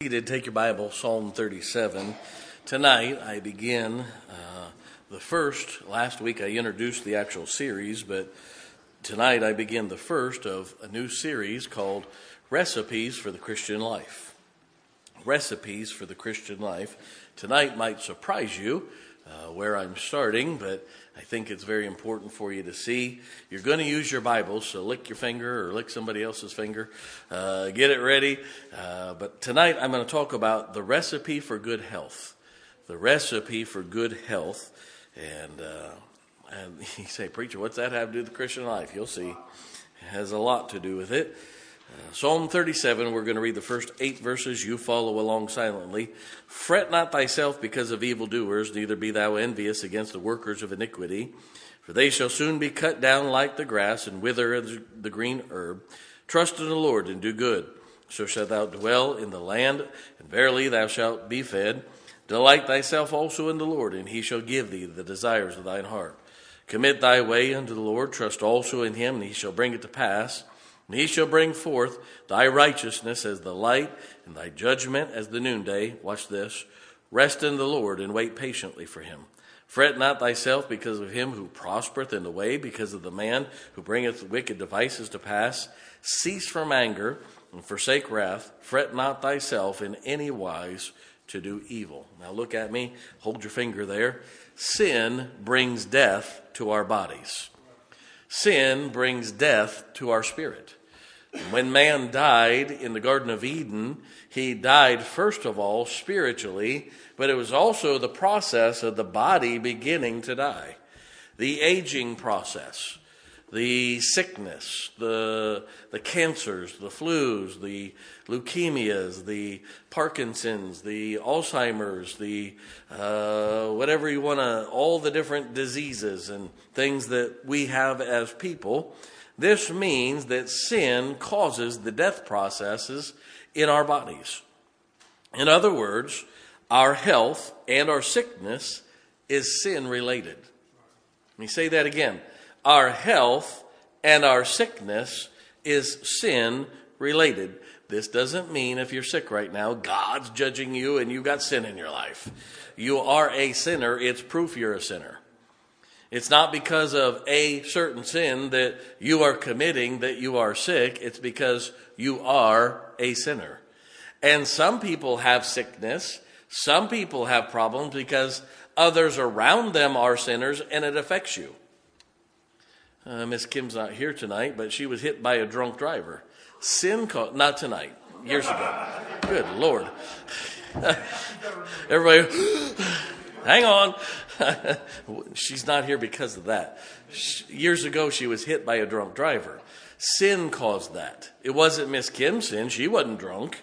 seated, take your Bible, Psalm 37. Tonight I begin the first. Last week I introduced the actual series, but tonight I begin the first of a new series called Recipes for the Christian Life. Recipes for the Christian Life. Tonight might surprise you where I'm starting, but I think it's very important for you to see. You're going to use your Bible, so lick your finger or lick somebody else's finger. Get it ready. But tonight I'm going to talk about the recipe for good health. The recipe for good health. And you say, preacher, what's that have to do with the Christian life? You'll see. It has a lot to do with it. Psalm 37, we're going to read the first 8 verses. You follow along silently. Fret not thyself because of evildoers, neither be thou envious against the workers of iniquity. For they shall soon be cut down like the grass, and wither as the green herb. Trust in the Lord and do good. So shalt thou dwell in the land, and verily thou shalt be fed. Delight thyself also in the Lord, and he shall give thee the desires of thine heart. Commit thy way unto the Lord. Trust also in him, and he shall bring it to pass. And he shall bring forth thy righteousness as the light, and thy judgment as the noonday. Watch this. Rest in the Lord, and wait patiently for him. Fret not thyself because of him who prospereth in the way, because of the man who bringeth wicked devices to pass. Cease from anger, and forsake wrath. Fret not thyself in any wise to do evil. Now look at me. Hold your finger there. Sin brings death to our bodies. Sin brings death to our spirit. When man died in the Garden of Eden, he died first of all spiritually, but it was also the process of the body beginning to die. The aging process, the sickness, the cancers, the flus, the leukemias, the Parkinson's, the Alzheimer's, the whatever you want to, all the different diseases and things that we have as people. This means that sin causes the death processes in our bodies. In other words, our health and our sickness is sin related. Let me say that again. Our health and our sickness is sin related. This doesn't mean if you're sick right now, God's judging you and you got sin in your life. You are a sinner. It's proof you're a sinner. It's not because of a certain sin that you are committing that you are sick. It's because you are a sinner. And some people have sickness. Some people have problems because others around them are sinners and it affects you. Miss Kim's not here tonight, but she was hit by a drunk driver. Sin caused, not tonight, years ago. Good Lord. Everybody, hang on. She's not here because of that. Years ago, she was hit by a drunk driver. Sin caused that. It wasn't Miss Kim's sin. She wasn't drunk.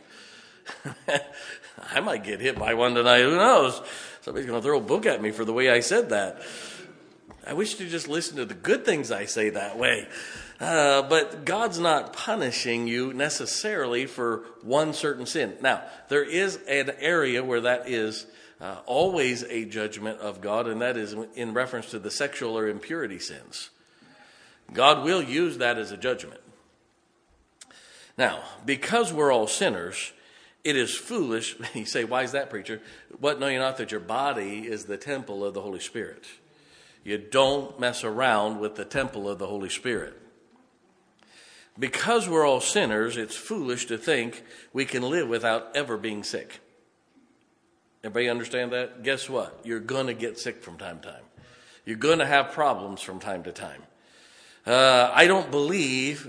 I might get hit by one tonight. Who knows? Somebody's going to throw a book at me for the way I said that. I wish to just listen to the good things I say that way. But God's not punishing you necessarily for one certain sin. Now, there is an area where that is always a judgment of God, and that is in reference to the sexual or impurity sins. God will use that as a judgment. Now, because we're all sinners, it is foolish. You say, why is that, preacher? What, know you not that your body is the temple of the Holy Spirit? You don't mess around with the temple of the Holy Spirit. Because we're all sinners, it's foolish to think we can live without ever being sick. Everybody understand that? Guess what? You're going to get sick from time to time. You're going to have problems from time to time. I don't believe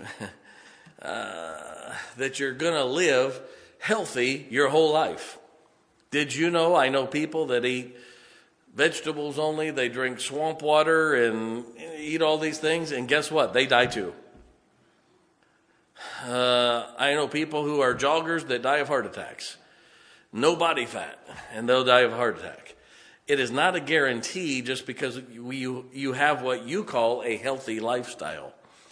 that you're going to live healthy your whole life. Did you know? I know people that eat vegetables only. They drink swamp water and eat all these things. And guess what? They die too. I know people who are joggers that die of heart attacks. No body fat, and they'll die of a heart attack. It is not a guarantee just because you have what you call a healthy lifestyle.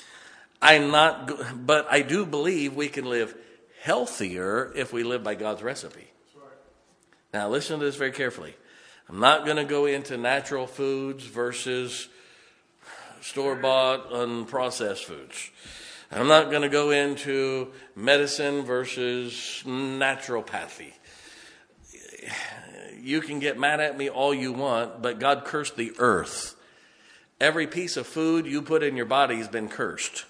But I do believe we can live healthier if we live by God's recipe. Now listen to this very carefully. I'm not going to go into natural foods versus store-bought unprocessed foods. I'm not going to go into medicine versus naturopathy. you can get mad at me all you want, but God cursed the earth. Every piece of food you put in your body has been cursed.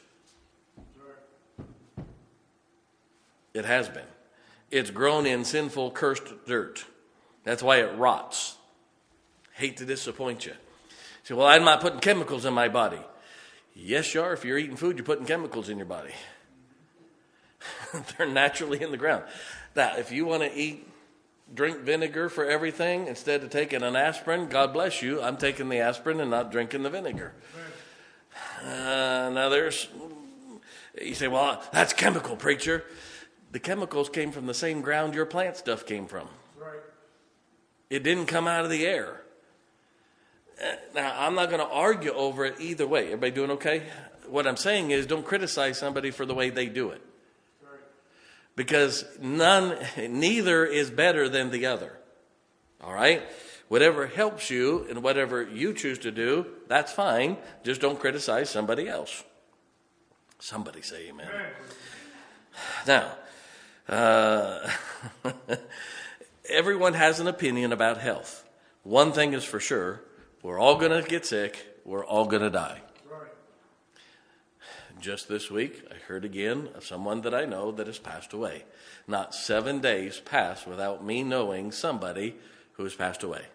It has been. It's grown in sinful, cursed dirt. That's why it rots. Hate to disappoint you. Say, well, I'm not putting chemicals in my body. Yes, you are. If you're eating food, you're putting chemicals in your body. They're naturally in the ground. Now, if you want to drink vinegar for everything instead of taking an aspirin, God bless you. I'm taking the aspirin and not drinking the vinegar. Now, you say, well, that's chemical, preacher. The chemicals came from the same ground your plant stuff came from. Right. It didn't come out of the air. Now, I'm not going to argue over it either way. Everybody doing okay? What I'm saying is don't criticize somebody for the way they do it. Right. Because neither is better than the other. All right? Whatever helps you and whatever you choose to do, that's fine. Just don't criticize somebody else. Somebody say amen. Now, everyone has an opinion about health. One thing is for sure, we're all going to get sick. We're all going to die. Right. Just this week, I heard again of someone that I know that has passed away. Not 7 days pass without me knowing somebody who has passed away.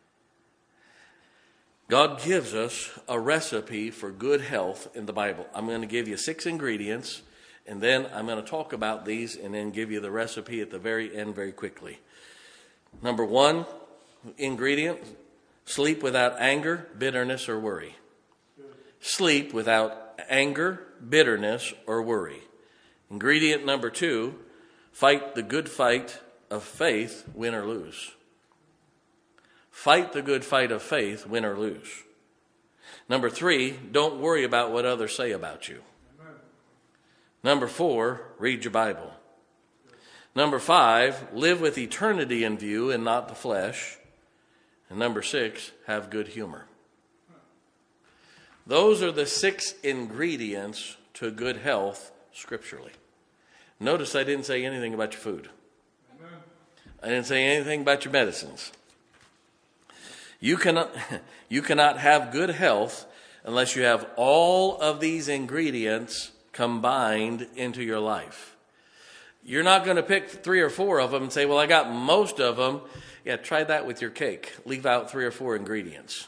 God gives us a recipe for good health in the Bible. I'm going to give you 6 ingredients. And then I'm going to talk about these and then give you the recipe at the very end very quickly. Number 1 ingredient, sleep without anger, bitterness, or worry. Sleep without anger, bitterness, or worry. Ingredient number 2, fight the good fight of faith, win or lose. Fight the good fight of faith, win or lose. Number 3, don't worry about what others say about you. Number 4, read your Bible. Number 5, live with eternity in view and not the flesh. And number 6, have good humor. Those are the 6 ingredients to good health scripturally. Notice I didn't say anything about your food. I didn't say anything about your medicines. You cannot have good health unless you have all of these ingredients combined into your life. You're not going to pick 3 or 4 of them and say, well, I got most of them. Yeah, try that with your cake. Leave out 3 or 4 ingredients.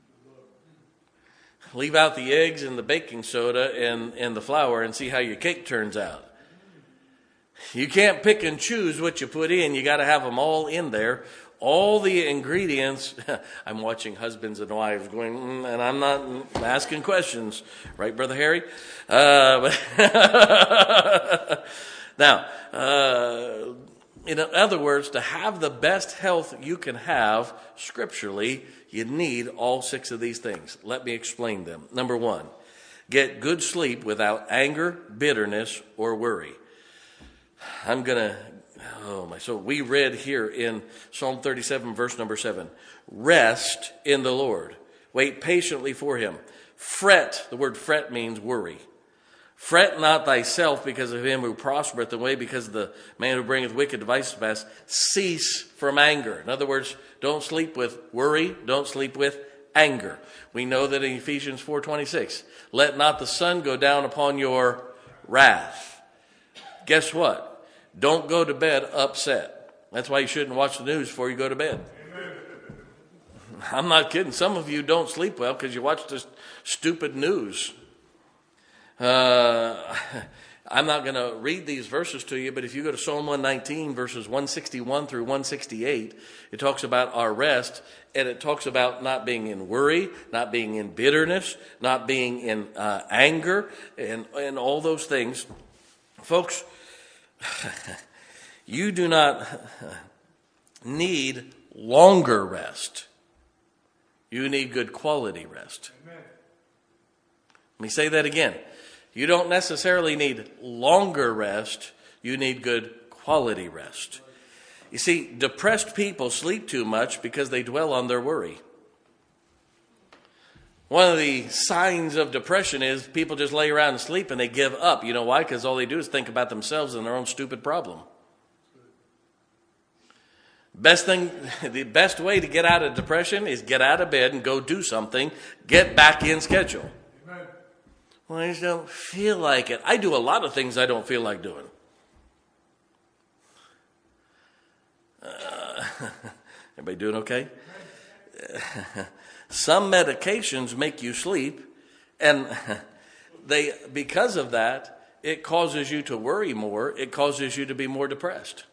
Leave out the eggs and the baking soda and the flour and see how your cake turns out. You can't pick and choose what you put in. You got to have them all in there. All the ingredients. I'm watching husbands and wives going, and I'm not asking questions. Right, Brother Harry? Now, in other words, to have the best health you can have scripturally, you need all 6 of these things. Let me explain them. Number 1, get good sleep without anger, bitterness, or worry. So we read here in Psalm 37, verse number 7, rest in the Lord. Wait patiently for him. Fret, the word fret means worry. Fret not thyself because of him who prospereth away, because of the man who bringeth wicked devices to pass. Cease from anger. In other words, don't sleep with worry. Don't sleep with anger. We know that in Ephesians 4:26, let not the sun go down upon your wrath. Guess what? Don't go to bed upset. That's why you shouldn't watch the news before you go to bed. Amen. I'm not kidding. Some of you don't sleep well because you watch this stupid news. I'm not going to read these verses to you, but if you go to Psalm 119, verses 161 through 168, it talks about our rest, and it talks about not being in worry, not being in bitterness, not being in anger, and all those things. Folks, you do not need longer rest. You need good quality rest. Amen. Let me say that again. You don't necessarily need longer rest. You need good quality rest. You see, depressed people sleep too much because they dwell on their worry. One of the signs of depression is people just lay around and sleep and they give up. You know why? Because all they do is think about themselves and their own stupid problem. The best way to get out of depression is get out of bed and go do something. Get back in schedule. Amen. Well, I just don't feel like it. I do a lot of things I don't feel like doing. Everybody doing okay? Some medications make you sleep, and because of that, it causes you to worry more. It causes you to be more depressed.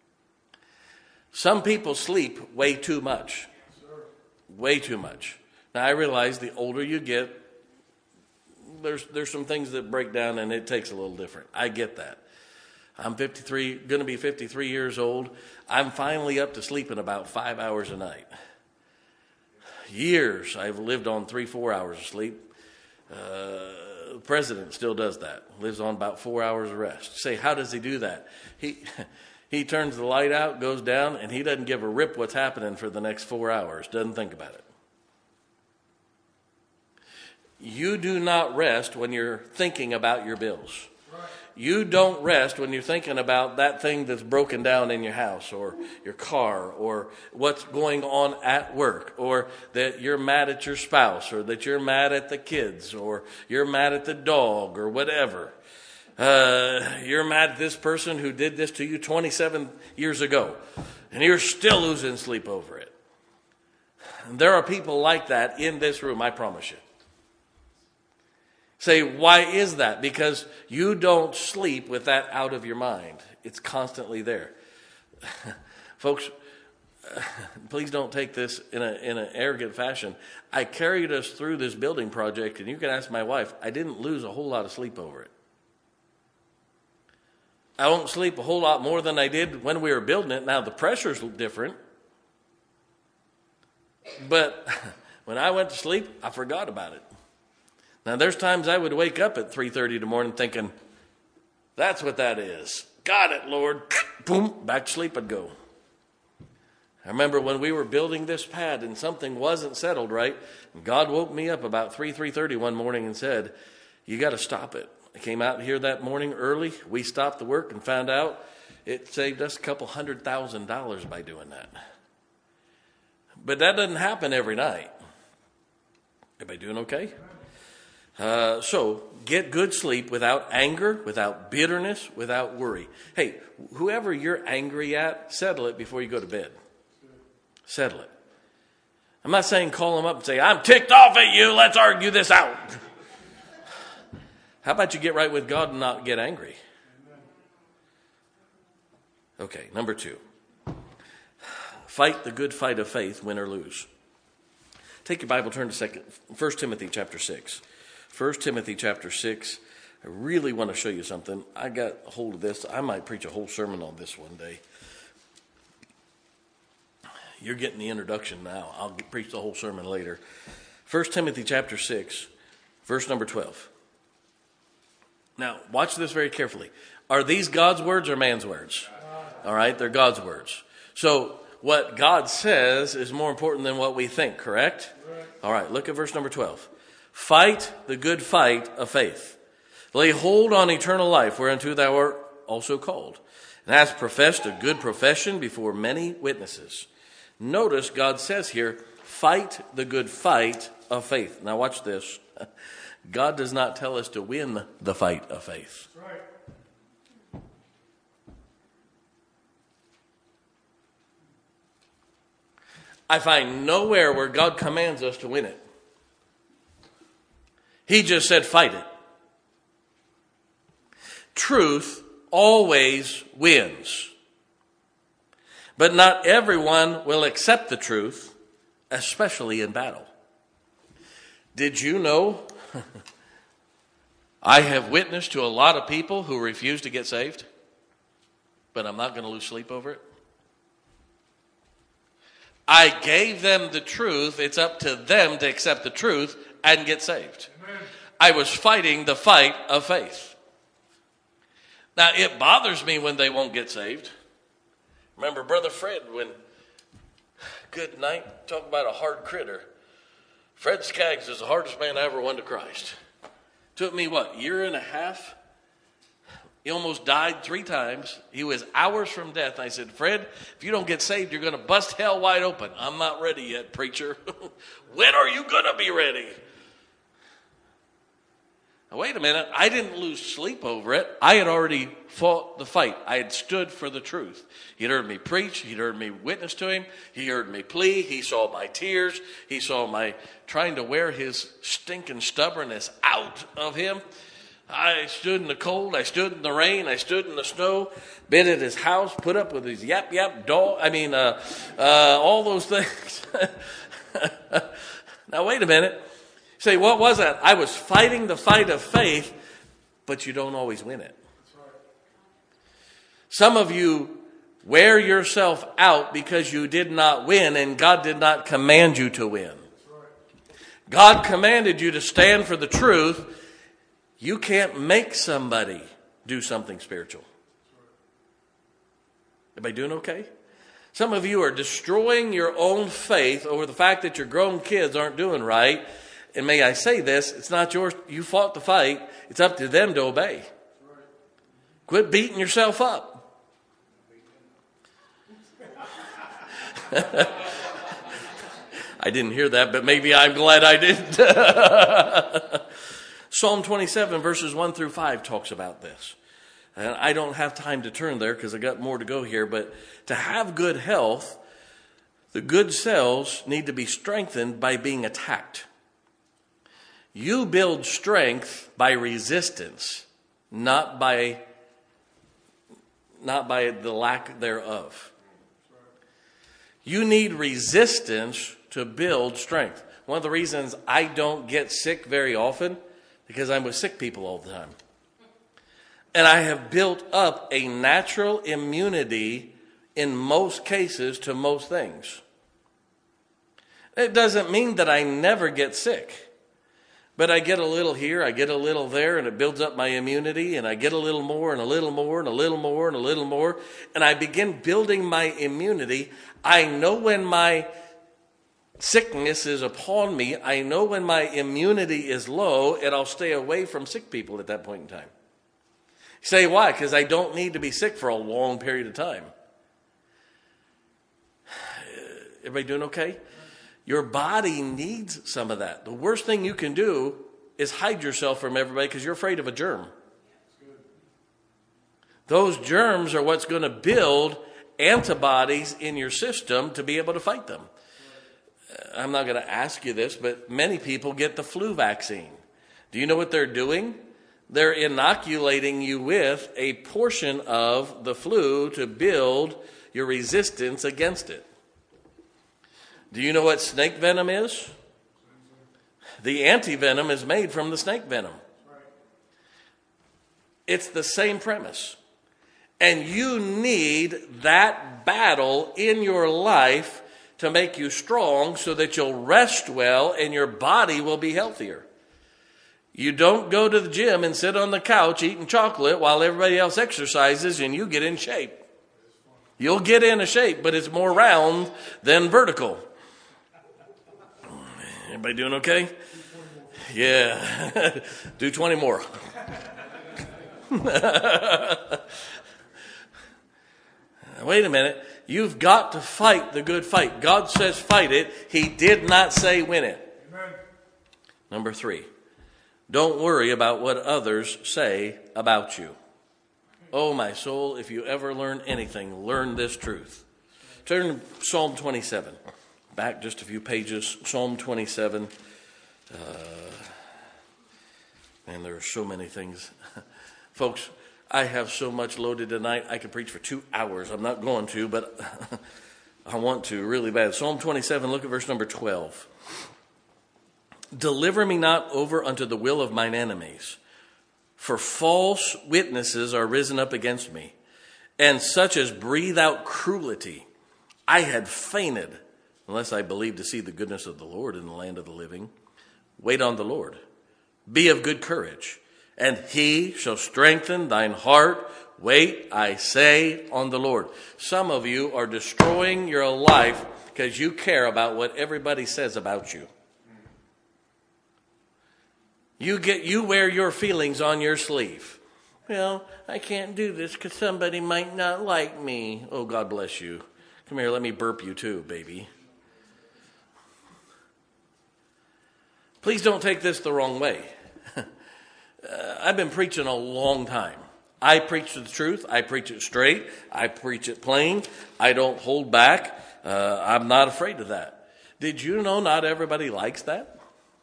Some people sleep way too much. Way too much. Now, I realize the older you get, there's some things that break down and it takes a little different. I get that. I'm 53, going to be 53 years old. I'm finally up to sleeping about 5 hours a night. Years I've lived on 3-4 hours of sleep. The president still does that. Lives on about 4 hours of rest. You say, how does he do that? He turns the light out, goes down, and he doesn't give a rip what's happening for the next 4 hours. Doesn't think about it. You do not rest when you're thinking about your bills. You don't rest when you're thinking about that thing that's broken down in your house or your car or what's going on at work or that you're mad at your spouse or that you're mad at the kids or you're mad at the dog or whatever. You're mad at this person who did this to you 27 years ago and you're still losing sleep over it. And there are people like that in this room, I promise you. Say, why is that? Because you don't sleep with that out of your mind. It's constantly there. Folks, please don't take this in an arrogant fashion. I carried us through this building project, and you can ask my wife, I didn't lose a whole lot of sleep over it. I won't sleep a whole lot more than I did when we were building it. Now, the pressure's different. But when I went to sleep, I forgot about it. Now, there's times I would wake up at 3:30 in the morning thinking, that's what that is. Got it, Lord. Boom, back to sleep I'd go. I remember when we were building this pad and something wasn't settled right, and God woke me up about 3:30 one morning and said, you got to stop it. I came out here that morning early. We stopped the work and found out it saved us a couple $100,000 by doing that. But that doesn't happen every night. Everybody doing okay? So get good sleep without anger, without bitterness, without worry. Hey, whoever you're angry at, settle it before you go to bed. Settle it. I'm not saying call them up and say, I'm ticked off at you. Let's argue this out. How about you get right with God and not get angry? Okay, number 2. Fight the good fight of faith, win or lose. Take your Bible, turn to 1 Timothy chapter 6. 1 Timothy chapter 6. I really want to show you something. I got a hold of this. I might preach a whole sermon on this one day. You're getting the introduction now. I'll preach the whole sermon later. 1 Timothy chapter 6, verse number 12. Now, watch this very carefully. Are these God's words or man's words? All right, they're God's words. So what God says is more important than what we think, correct? All right, look at verse number 12. Fight the good fight of faith. Lay hold on eternal life, whereunto thou art also called, and hast professed a good profession before many witnesses. Notice God says here, fight the good fight of faith. Now watch this. God does not tell us to win the fight of faith. That's right. I find nowhere where God commands us to win it. He just said, fight it. Truth always wins. But not everyone will accept the truth, especially in battle. Did you know? I have witnessed to a lot of people who refuse to get saved, but I'm not going to lose sleep over it. I gave them the truth. It's up to them to accept the truth and get saved. Amen. I was fighting the fight of faith. Now, it bothers me when they won't get saved. Remember Brother Fred, when, good night, talk about a hard critter. Fred Skaggs is the hardest man I ever won to Christ. Took me, year and a half He almost died 3 times. He was hours from death. And I said, Fred, if you don't get saved, you're going to bust hell wide open. I'm not ready yet, preacher. When are you going to be ready? Now, wait a minute. I didn't lose sleep over it. I had already fought the fight. I had stood for the truth. He'd heard me preach. He'd heard me witness to him. He heard me plea. He saw my tears. He saw my trying to wear his stinking stubbornness out of him. I stood in the cold. I stood in the rain. I stood in the snow. Been at his house. Put up with his yap dog. All those things. Now, wait a minute. Say, what was that? I was fighting the fight of faith, but you don't always win it. Some of you wear yourself out because you did not win, and God did not command you to win. God commanded you to stand for the truth. You can't make somebody do something spiritual. Everybody doing okay? Some of you are destroying your own faith over the fact that your grown kids aren't doing right. And may I say this, it's not yours. You fought the fight. It's up to them to obey. Quit beating yourself up. I didn't hear that, but maybe I'm glad I didn't. Psalm 27 verses 1 through 5 talks about this. And I don't have time to turn there because I got more to go here. But to have good health, the good cells need to be strengthened by being attacked. You build strength by resistance, not by the lack thereof. You need resistance to build strength. One of the reasons I don't get sick very often, because I'm with sick people all the time. And I have built up a natural immunity in most cases to most things. It doesn't mean that I never get sick. But I get a little here, I get a little there, and it builds up my immunity, and I get a little more, and a little more, and a little more, and a little more, and I begin building my immunity. I know when my sickness is upon me. I know when my immunity is low, and I'll stay away from sick people at that point in time. You say, why? Because I don't need to be sick for a long period of time. Everybody doing okay? Your body needs some of that. The worst thing you can do is hide yourself from everybody because you're afraid of a germ. Those germs are what's going to build antibodies in your system to be able to fight them. I'm not going to ask you this, but many people get the flu vaccine. Do you know what they're doing? They're inoculating you with a portion of the flu to build your resistance against it. Do you know what snake venom is? The antivenom is made from the snake venom. It's the same premise. And you need that battle in your life to make you strong so that you'll rest well and your body will be healthier. You don't go to the gym and sit on the couch eating chocolate while everybody else exercises and you get in shape. You'll get in a shape, but it's more round than vertical. Everybody doing okay? Yeah. Do 20 more. Wait a minute. You've got to fight the good fight. God says fight it. He did not say win it. Amen. Number 3. Don't worry about what others say about you. Oh, my soul, if you ever learn anything, learn this truth. Turn to Psalm 27. Back just a few pages. Psalm 27. And there are so many things. Folks, I have so much loaded tonight, I could preach for 2 hours. I'm not going to, but I want to really bad. Psalm 27, look at verse number 12. Deliver me not over unto the will of mine enemies, for false witnesses are risen up against me, and such as breathe out cruelty. I had fainted, unless I believed to see the goodness of the Lord in the land of the living. Wait on the Lord. Be of good courage, and he shall strengthen thine heart. Wait, I say, on the Lord. Some of you are destroying your life because you care about what everybody says about you. You wear your feelings on your sleeve. Well, I can't do this because somebody might not like me. Oh, God bless you. Come here, let me burp you too, baby. Please don't take this the wrong way. I've been preaching a long time. I preach the truth. I preach it straight. I preach it plain. I don't hold back. I'm not afraid of that. Did you know not everybody likes that?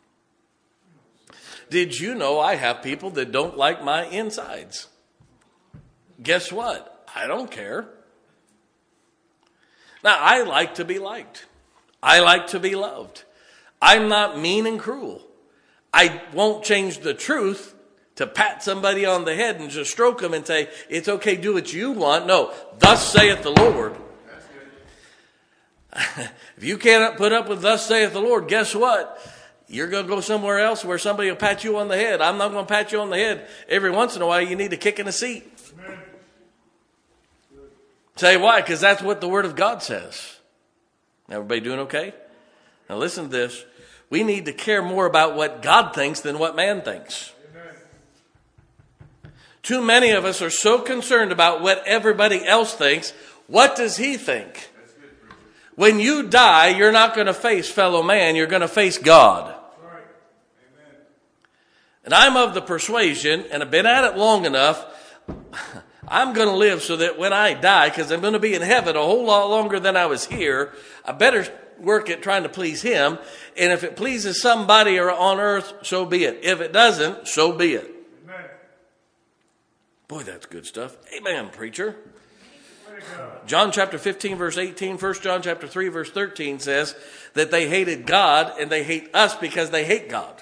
Did you know I have people that don't like my insides? Guess what? I don't care. Now, I like to be liked. I like to be loved. I'm not mean and cruel. I won't change the truth to pat somebody on the head and just stroke them and say, it's okay, do what you want. No, thus saith the Lord. That's good. If you cannot put up with thus saith the Lord, guess what? You're going to go somewhere else where somebody will pat you on the head. I'm not going to pat you on the head. Every once in a while, you need a kick in the seat. Amen. Say why? Because that's what the Word of God says. Everybody doing okay? Now listen to this. We need to care more about what God thinks than what man thinks. Too many of us are so concerned about what everybody else thinks. What does he think? When you die, you're not going to face fellow man. You're going to face God. And I'm of the persuasion, and I've been at it long enough, I'm going to live so that when I die, because I'm going to be in heaven a whole lot longer than I was here, I better work at trying to please him. And if it pleases somebody on earth, so be it. If it doesn't, so be it. Boy, that's good stuff. Amen, preacher. John chapter 15, verse 18, 1 John chapter 3, verse 13 says that they hated God and they hate us because they hate God.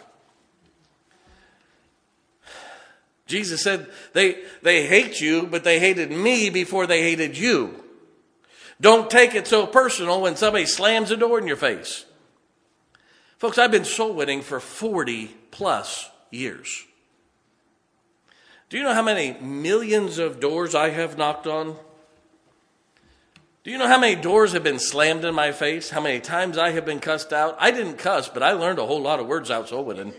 Jesus said they hate you, but they hated me before they hated you. Don't take it so personal when somebody slams a door in your face. Folks, I've been soul winning for 40 plus years. Do you know how many millions of doors I have knocked on? Do you know how many doors have been slammed in my face? How many times I have been cussed out? I didn't cuss, but I learned a whole lot of words out soul winning.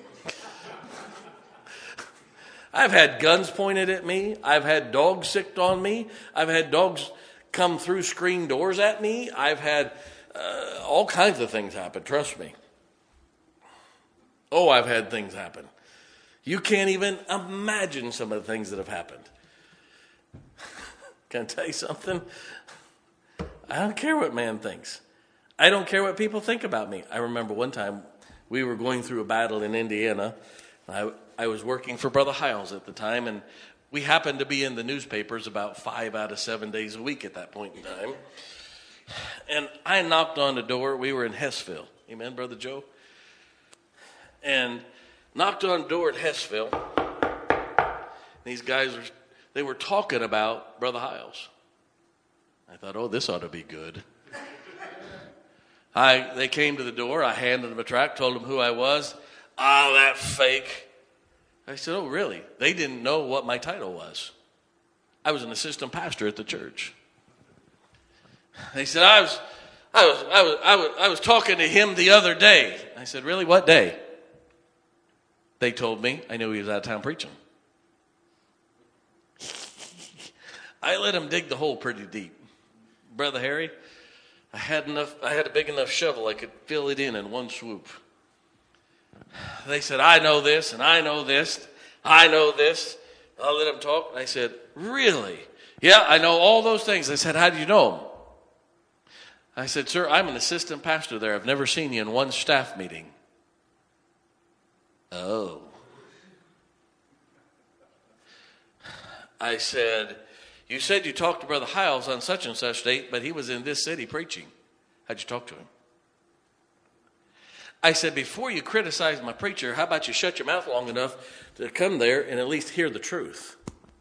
I've had guns pointed at me. I've had dogs sicked on me. I've had dogs come through screen doors at me. I've had all kinds of things happen, trust me. Oh, I've had things happen. You can't even imagine some of the things that have happened. Can I tell you something? I don't care what man thinks. I don't care what people think about me. I remember one time we were going through a battle in Indiana. I was working for Brother Hiles at the time, and we happened to be in the newspapers about 5 out of 7 days a week at that point in time. And I knocked on the door. We were in Hessville. Amen, Brother Joe? And knocked on the door at Hessville. These guys, they were talking about Brother Hiles. I thought, oh, this ought to be good. They came to the door. I handed them a tract, told them who I was. Oh, that fake. I said, oh, really? They didn't know what my title was. I was an assistant pastor at the church. They said, I was talking to him the other day. I said, really? What day? They told me. I knew he was out of town preaching. I let him dig the hole pretty deep. Brother Harry, I had a big enough shovel I could fill it in one swoop. They said, I know this, and I know this, I know this. I'll let them talk. I said, really? Yeah, I know all those things. They said, how do you know them? I said, sir, I'm an assistant pastor there. I've never seen you in one staff meeting. Oh. I said, you said you talked to Brother Hiles on such and such date, but he was in this city preaching. How'd you talk to him? I said, before you criticize my preacher, how about you shut your mouth long enough to come there and at least hear the truth?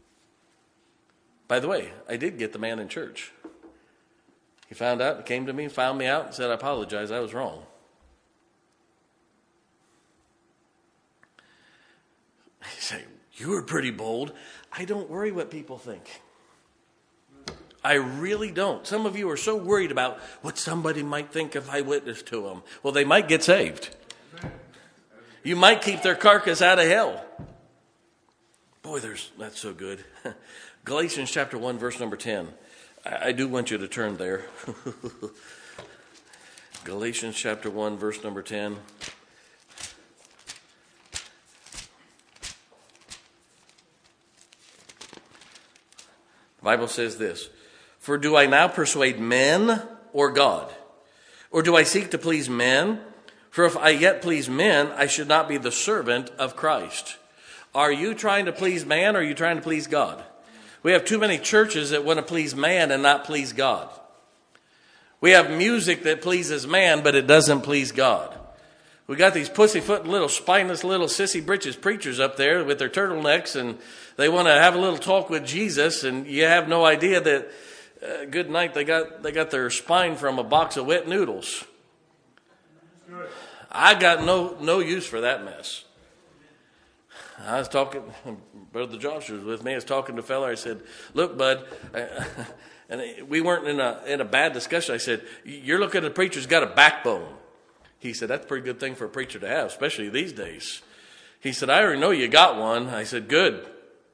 By the way, I did get the man in church. He found out, he came to me, found me out, and said, I apologize, I was wrong. You say, you were pretty bold. I don't worry what people think. I really don't. Some of you are so worried about what somebody might think if I witness to them. Well, they might get saved. You might keep their carcass out of hell. Boy, that's so good. Galatians chapter 1, verse number 10. I do want you to turn there. Galatians chapter 1, verse number 10. The Bible says this, "For do I now persuade men or God? Or do I seek to please men? For if I yet please men, I should not be the servant of Christ." Are you trying to please man, or are you trying to please God? We have too many churches that want to please man and not please God. We have music that pleases man, but it doesn't please God. We got these pussyfoot little spineless little sissy britches preachers up there with their turtlenecks, and they want to have a little talk with Jesus, and you have no idea that good night they got their spine from a box of wet noodles. I got no use for that mess. I was talking, Brother Joshua was with me. I was talking to a fella. I said, "Look, bud," and we weren't in a bad discussion. I said, "You're looking at a preacher who's got a backbone." He said, "That's a pretty good thing for a preacher to have, especially these days." He said, "I already know you got one." I said, "Good.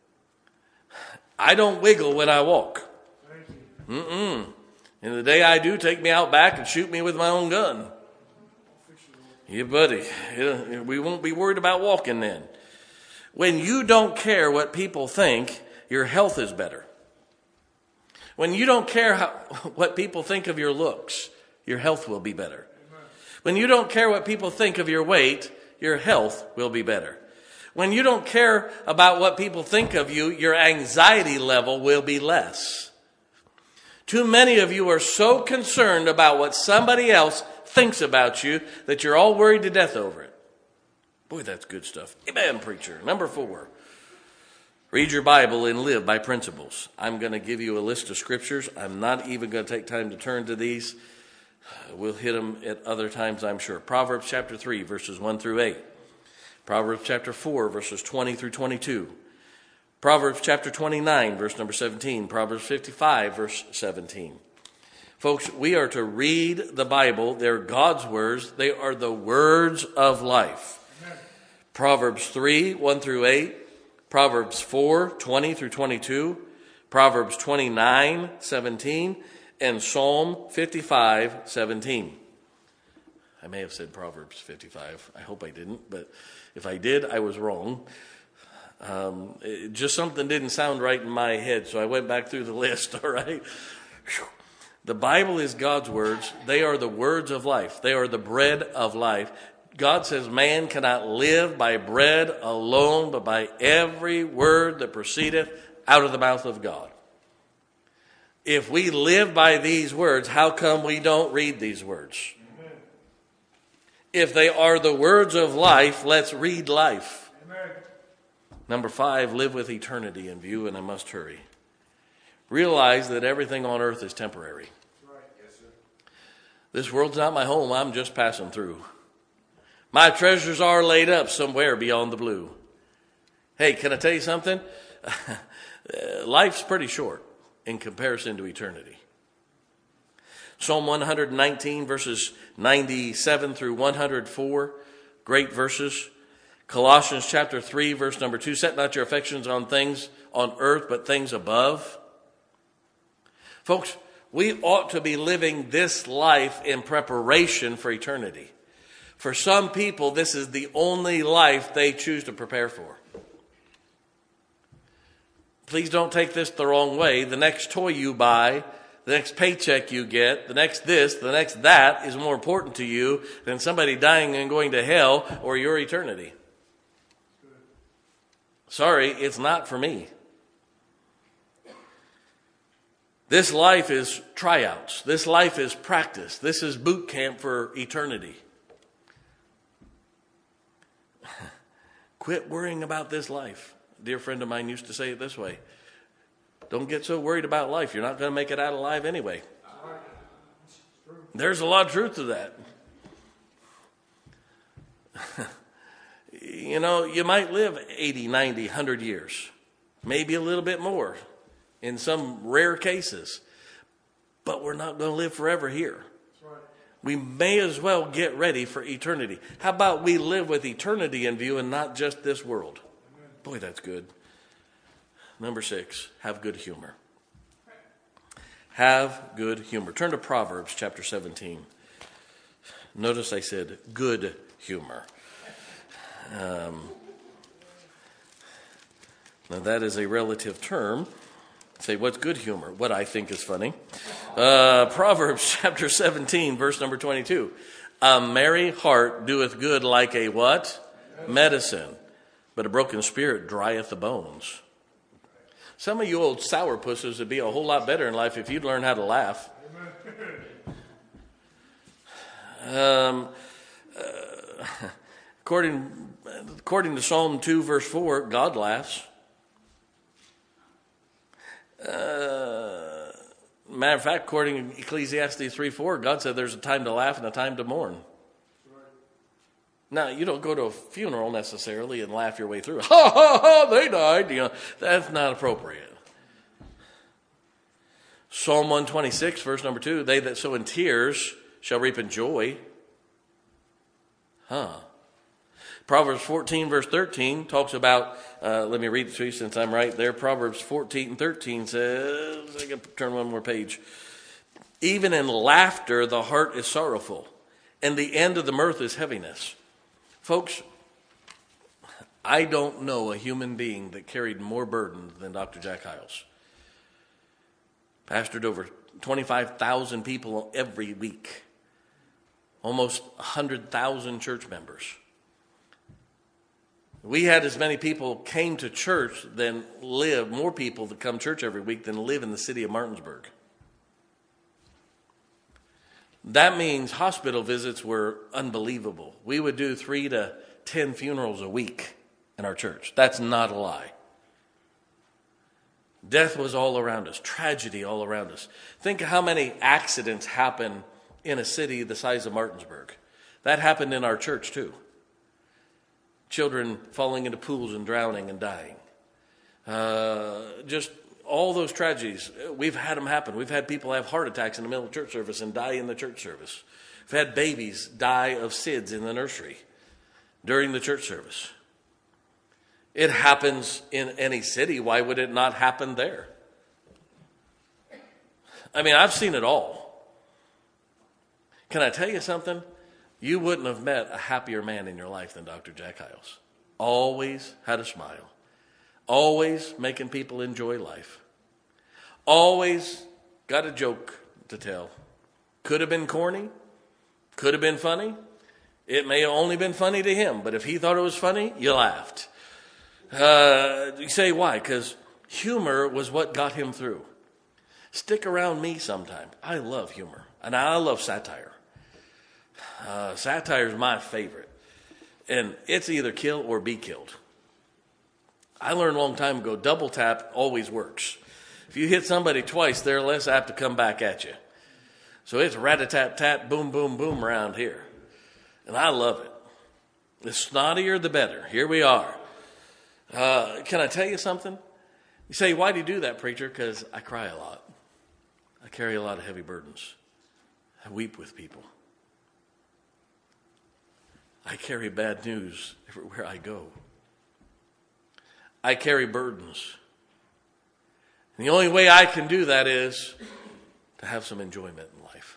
I don't wiggle when I walk. And the day I do, take me out back and shoot me with my own gun." Yeah, buddy. We won't be worried about walking then. When you don't care what people think, your health is better. When you don't care what people think of your looks, your health will be better. When you don't care what people think of your weight, your health will be better. When you don't care about what people think of you, your anxiety level will be less. Too many of you are so concerned about what somebody else thinks about you that you're all worried to death over it. Boy, that's good stuff. Amen, preacher. Number 4. Read your Bible and live by principles. I'm going to give you a list of scriptures. I'm not even going to take time to turn to these. We'll hit them at other times, I'm sure. Proverbs chapter 3, verses 1 through 8. Proverbs chapter 4, verses 20 through 22. Proverbs chapter 29, verse number 17. Proverbs 55, verse 17. Folks, we are to read the Bible. They're God's words. They are the words of life. Proverbs 3, 1 through 8, Proverbs 4, 20 through 22, Proverbs 29, 17, and Psalm 55, 17. I may have said Proverbs 55. I hope I didn't, but if I did, I was wrong. Just something didn't sound right in my head, so I went back through the list, all right? The Bible is God's words. They are the words of life. They are the bread of life. God says man cannot live by bread alone, but by every word that proceedeth out of the mouth of God. If we live by these words, how come we don't read these words? Amen. If they are the words of life, let's read life. Amen. Number 5, live with eternity in view, and I must hurry. Realize that everything on earth is temporary. Right. Yes, sir. This world's not my home. I'm just passing through. My treasures are laid up somewhere beyond the blue. Hey, can I tell you something? Life's pretty short in comparison to eternity. Psalm 119, verses 97 through 104, great verses. Colossians chapter 3, verse number 2, set not your affections on things on earth, but things above. Folks, we ought to be living this life in preparation for eternity. For some people, this is the only life they choose to prepare for. Please don't take this the wrong way. The next toy you buy, the next paycheck you get, the next this, the next that is more important to you than somebody dying and going to hell or your eternity. Sorry, it's not for me. This life is tryouts. This life is practice. This is boot camp for eternity. Quit worrying about this life. A dear friend of mine used to say it this way. Don't get so worried about life. You're not going to make it out alive anyway. There's a lot of truth to that. You know, you might live 80, 90, 100 years. Maybe a little bit more in some rare cases. But we're not going to live forever here. We may as well get ready for eternity. How about we live with eternity in view and not just this world? Boy, that's good. Number 6, have good humor. Have good humor. Turn to Proverbs chapter 17. Notice I said good humor. Now that is a relative term. Say, what's good humor? What I think is funny. Proverbs chapter 17, verse number 22. A merry heart doeth good like a what? Medicine. But a broken spirit drieth the bones. Some of you old sourpusses would be a whole lot better in life if you'd learn how to laugh. According to Psalm 2, verse 4, God laughs. Matter of fact, according to Ecclesiastes 3:4, God said there's a time to laugh and a time to mourn. Now, you don't go to a funeral necessarily and laugh your way through. Ha, ha, ha, they died. You know, that's not appropriate. Psalm 126, verse number 2, they that sow in tears shall reap in joy. Proverbs 14, verse 13 talks about, let me read it to you since I'm right there. Proverbs 14:13 says, I can turn one more page. Even in laughter, the heart is sorrowful, and the end of the mirth is heaviness. Folks, I don't know a human being that carried more burden than Dr. Jack Hyles. Pastored over 25,000 people every week. Almost 100,000 church members. We had as many people came to church than live, more people that come to church every week than live in the city of Martinsburg. That means hospital visits were unbelievable. We would do 3 to 10 funerals a week in our church. That's not a lie. Death was all around us. Tragedy all around us. Think of how many accidents happen in a city the size of Martinsburg. That happened in our church too. Children falling into pools and drowning and dying. Just all those tragedies, we've had them happen. We've had people have heart attacks in the middle of church service and die in the church service. We've had babies die of SIDS in the nursery during the church service. It happens in any city. Why would it not happen there? I mean, I've seen it all. Can I tell you something? You wouldn't have met a happier man in your life than Dr. Jack Hyles. Always had a smile. Always making people enjoy life. Always got a joke to tell. Could have been corny. Could have been funny. It may have only been funny to him, but if he thought it was funny, you laughed. You say why? Because humor was what got him through. Stick around me sometime. I love humor, and I love satire. Satire is my favorite, and it's either kill or be killed. I learned a long time ago, double tap always works. If you hit somebody twice, they're less apt to come back at you. So it's rat-a-tat-tat, boom, boom, boom around here. And I love it. The snottier, the better. Here we are. Can I tell you something? You say, why do you do that, preacher? Because I cry a lot. I carry a lot of heavy burdens. I weep with people. I carry bad news everywhere I go. I carry burdens. And the only way I can do that is to have some enjoyment in life.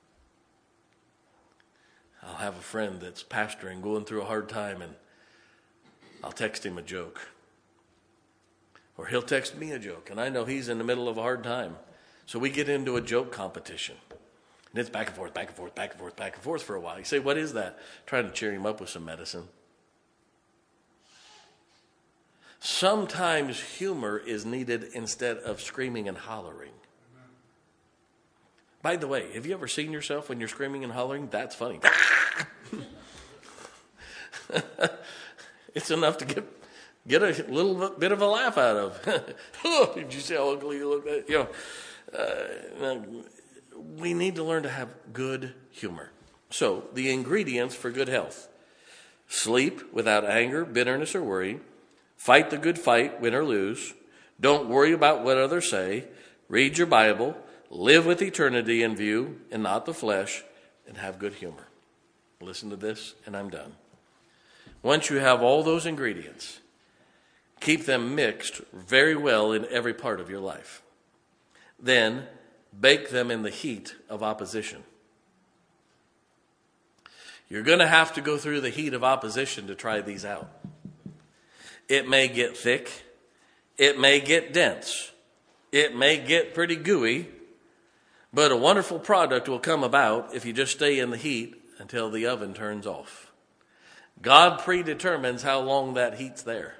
I'll have a friend that's pastoring, going through a hard time, and I'll text him a joke. Or he'll text me a joke, and I know he's in the middle of a hard time. So we get into a joke competition. And it's back and forth, back and forth, back and forth, back and forth for a while. You say, what is that? Trying to cheer him up with some medicine. Sometimes humor is needed instead of screaming and hollering. By the way, have you ever seen yourself when you're screaming and hollering? That's funny. It's enough to get a little bit of a laugh out of. Oh, did you see how ugly you look? You know, we need to learn to have good humor. So, the ingredients for good health: sleep without anger, bitterness, or worry. Fight the good fight, win or lose. Don't worry about what others say. Read your Bible. Live with eternity in view and not the flesh. And have good humor. Listen to this, and I'm done. Once you have all those ingredients, Keep them mixed very well in every part of your life. Then bake them in the heat of opposition. You're going to have to go through the heat of opposition to try these out. It may get thick. It may get dense. It may get pretty gooey. But a wonderful product will come about if you just stay in the heat until the oven turns off. God predetermines how long that heat's there.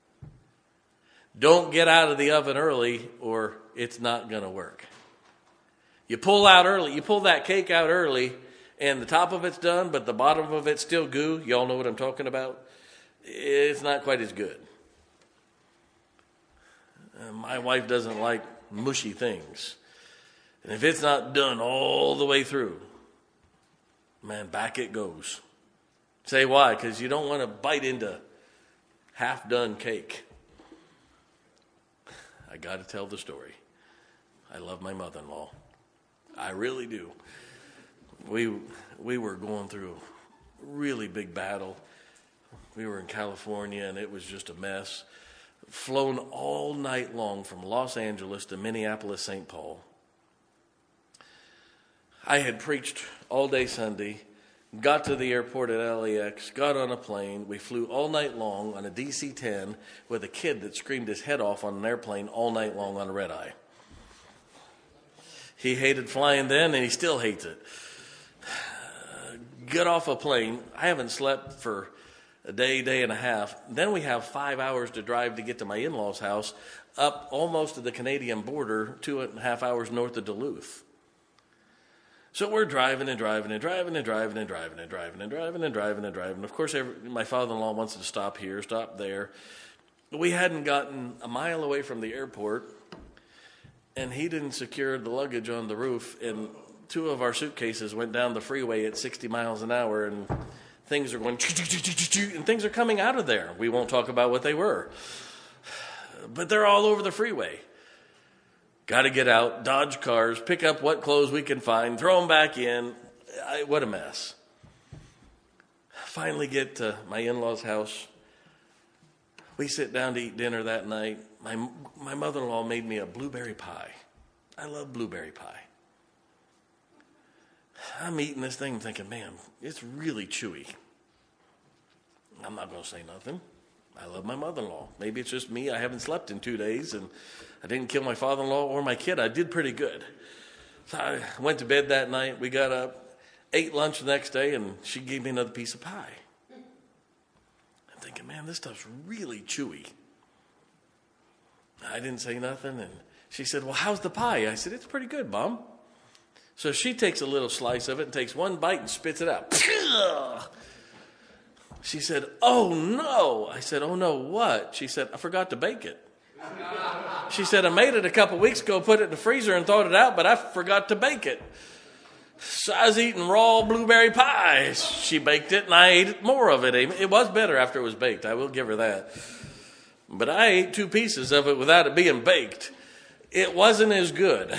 Don't get out of the oven early or it's not going to work. You pull out early, you pull that cake out early, and the top of it's done, but the bottom of it's still goo. Y'all know what I'm talking about? It's not quite as good. My wife doesn't like mushy things. And if it's not done all the way through, man, back it goes. Say why? Because you don't want to bite into half-done cake. I got to tell the story. I love my mother-in-law. I really do. We were going through a really big battle. We were in California, and it was just a mess. Flown all night long from Los Angeles to Minneapolis, St. Paul. I had preached all day Sunday, got to the airport at LAX, got on a plane. We flew all night long on a DC-10 with a kid that screamed his head off on an airplane all night long on a red eye. He hated flying then, and he still hates it. Get off a plane. I haven't slept for a day and a half. Then we have 5 hours to drive to get to my in-laws' house, up almost to the Canadian border, 2.5 hours north of Duluth. So we're driving. Of course, my father-in-law wants to stop here, stop there. We hadn't gotten a mile away from the airport, and he didn't secure the luggage on the roof, and 2 of our suitcases went down the freeway at 60 miles an hour, and things are going, and things are coming out of there. We won't talk about what they were. But they're all over the freeway. Got to get out, dodge cars, pick up what clothes we can find, throw them back in. What a mess. Finally get to my in-laws' house. We sit down to eat dinner that night. My mother-in-law made me a blueberry pie. I love blueberry pie. I'm eating this thing thinking, man, it's really chewy. I'm not going to say nothing. I love my mother-in-law. Maybe it's just me. I haven't slept in 2 days, and I didn't kill my father-in-law or my kid. I did pretty good. So I went to bed that night. We got up, ate lunch the next day, and she gave me another piece of pie. I'm thinking, man, this stuff's really chewy. I didn't say nothing, and she said, well, how's the pie? I said, it's pretty good, Mom. So she takes a little slice of it and takes one bite and spits it out. She said, oh, no. I said, oh, no, what? She said, I forgot to bake it. She said, I made it a couple weeks ago, put it in the freezer and thawed it out, but I forgot to bake it. So I was eating raw blueberry pie. She baked it, and I ate more of it. It was better after it was baked. I will give her that. But I ate 2 pieces of it without it being baked. It wasn't as good.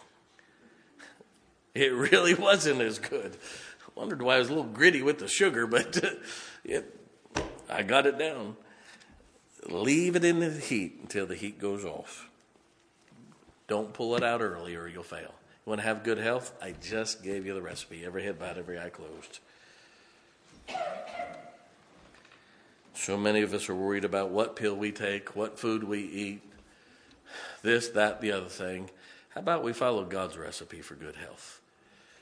It really wasn't as good. I wondered why I was a little gritty with the sugar, but I got it down. Leave it in the heat until the heat goes off. Don't pull it out early or you'll fail. You want to have good health? I just gave you the recipe. Every head bowed, every eye closed. So many of us are worried about what pill we take, what food we eat, this, that, the other thing. How about we follow God's recipe for good health?